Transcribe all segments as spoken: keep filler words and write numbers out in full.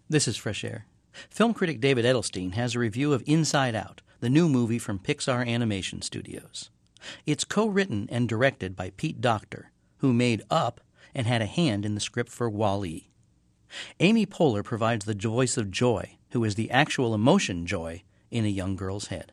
This is Fresh Air. Film critic David Edelstein has a review of Inside Out, the new movie from Pixar Animation Studios. It's co-written and directed by Pete Docter, who made Up and had a hand in the script for Wall-E. Amy Poehler provides the voice of Joy, who is the actual emotion Joy in a young girl's head.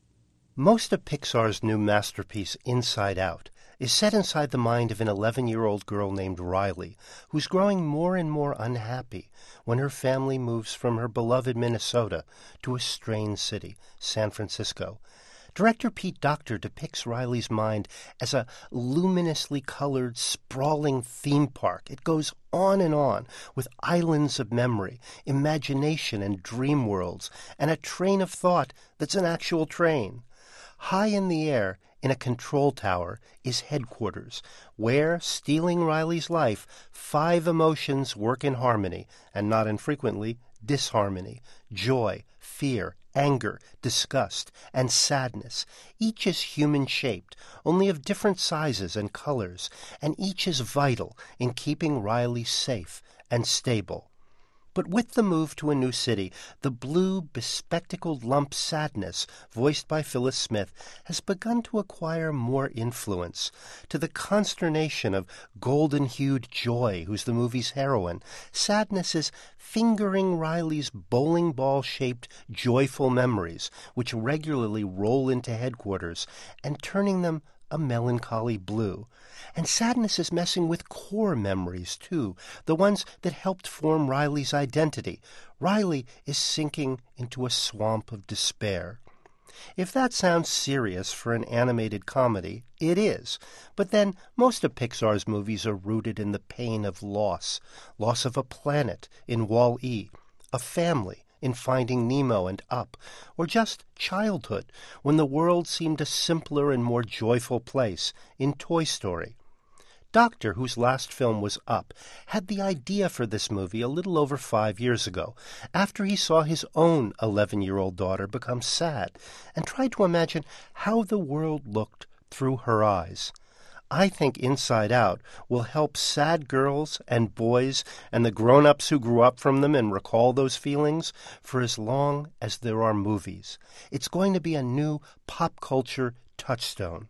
Most of Pixar's new masterpiece, Inside Out, is set inside the mind of an eleven-year-old girl named Riley, who's growing more and more unhappy when her family moves from her beloved Minnesota to a strange city, San Francisco. Director Pete Docter depicts Riley's mind as a luminously colored, sprawling theme park. It goes on and on with islands of memory, imagination and dream worlds, and a train of thought that's an actual train. High in the air, in a control tower, is headquarters, where, stealing Riley's life, five emotions work in harmony, and not infrequently disharmony: joy, fear, anger, disgust, and sadness. Each is human-shaped, only of different sizes and colors, and each is vital in keeping Riley safe and stable. But with the move to a new city, the blue, bespectacled lump Sadness, voiced by Phyllis Smith, has begun to acquire more influence. To the consternation of golden-hued Joy, who's the movie's heroine, Sadness is fingering Riley's bowling ball-shaped joyful memories, which regularly roll into headquarters, and turning them a melancholy blue. And Sadness is messing with core memories, too, the ones that helped form Riley's identity. Riley is sinking into a swamp of despair. If that sounds serious for an animated comedy, it is. But then most of Pixar's movies are rooted in the pain of loss. Loss of a planet in Wall-E, a family in Finding Nemo and Up, or just childhood, when the world seemed a simpler and more joyful place, in Toy Story. Docter, whose last film was Up, had the idea for this movie a little over five years ago, after he saw his own eleven-year-old daughter become sad, and tried to imagine how the world looked through her eyes. I think Inside Out will help sad girls and boys and the grown-ups who grew up from them and recall those feelings for as long as there are movies. It's going to be a new pop culture touchstone.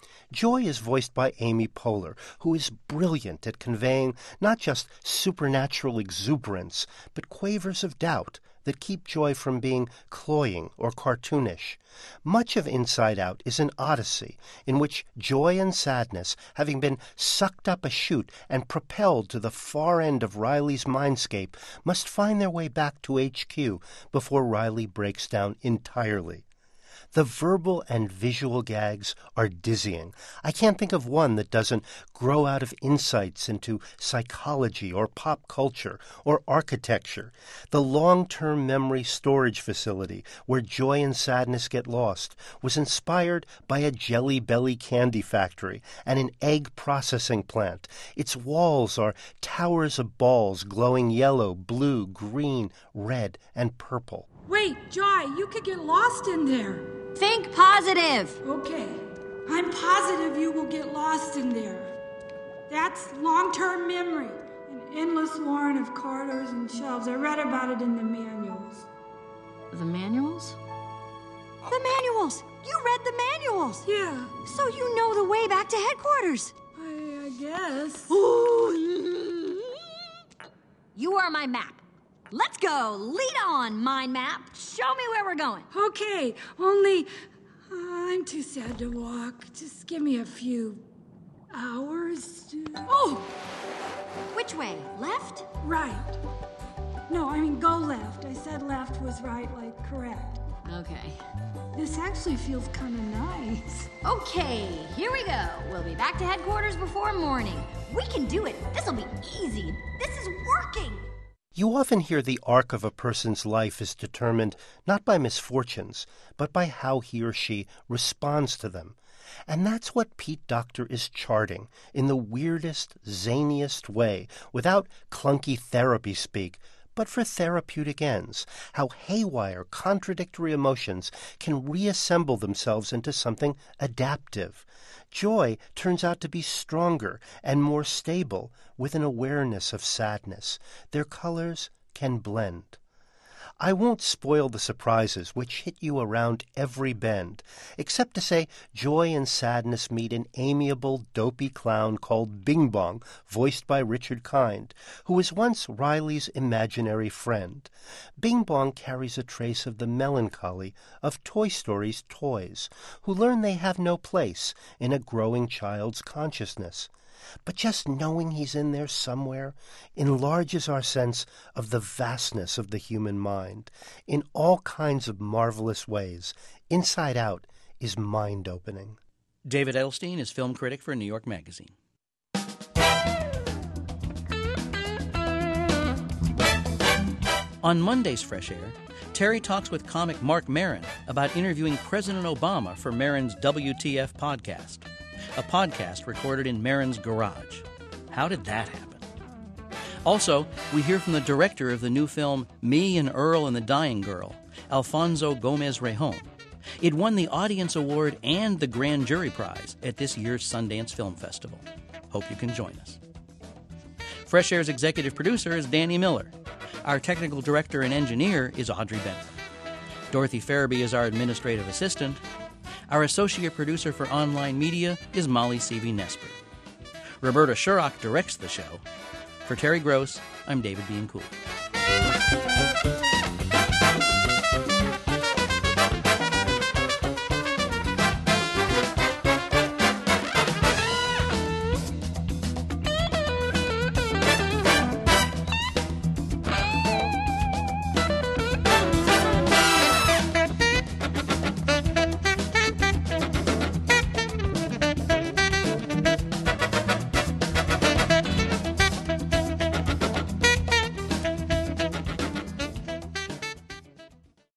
Joy is voiced by Amy Poehler, who is brilliant at conveying not just supernatural exuberance, but quavers of doubt that keep Joy from being cloying or cartoonish. Much of Inside Out is an odyssey in which Joy and Sadness, having been sucked up a chute and propelled to the far end of Riley's mindscape, must find their way back to H Q before Riley breaks down entirely. The verbal and visual gags are dizzying. I can't think of one that doesn't grow out of insights into psychology or pop culture or architecture. The long-term memory storage facility where Joy and Sadness get lost was inspired by a Jelly Belly candy factory and an egg processing plant. Its walls are towers of balls glowing yellow, blue, green, red, and purple. Wait, Joy, you could get lost in there. Think positive. Okay, I'm positive you will get lost in there. That's long-term memory, an endless warren of corridors and shelves. I read about it in the manuals. The manuals? The manuals! You read the manuals! Yeah. So you know the way back to headquarters. I, I guess. You are my map. Let's go. Lead on, mind map. Show me where we're going. Okay, only uh, I'm too sad to walk. Just give me a few hours. To... Oh! Which way? Left? Right. No, I mean go left. I said left was right, like correct. Okay. This actually feels kind of nice. Okay, here we go. We'll be back to headquarters before morning. We can do it. This'll be easy. This is working. You often hear the arc of a person's life is determined not by misfortunes, but by how he or she responds to them. And that's what Pete Docter is charting in the weirdest, zaniest way, without clunky therapy speak, but for therapeutic ends, how haywire, contradictory emotions can reassemble themselves into something adaptive. Joy turns out to be stronger and more stable with an awareness of sadness. Their colors can blend. I won't spoil the surprises which hit you around every bend, except to say joy and sadness meet an amiable, dopey clown called Bing Bong, voiced by Richard Kind, who was once Riley's imaginary friend. Bing Bong carries a trace of the melancholy of Toy Story's toys, who learn they have no place in a growing child's consciousness. But just knowing he's in there somewhere enlarges our sense of the vastness of the human mind in all kinds of marvelous ways. Inside Out is mind-opening. David Edelstein is film critic for New York Magazine. On Monday's Fresh Air, Terry talks with comic Mark Maron about interviewing President Obama for Maron's W T F podcast, a podcast recorded in Maron's garage. How did that happen? Also, we hear from the director of the new film Me and Earl and the Dying Girl, Alfonso Gomez-Rejon. It won the Audience Award and the Grand Jury Prize at this year's Sundance Film Festival. Hope you can join us. Fresh Air's executive producer is Danny Miller. Our technical director and engineer is Audrey Bennett. Dorothy Farabee is our administrative assistant. Our associate producer for online media is Molly Seavey-Nesper. Roberta Shurrock directs the show. For Terry Gross, I'm David Bianculli.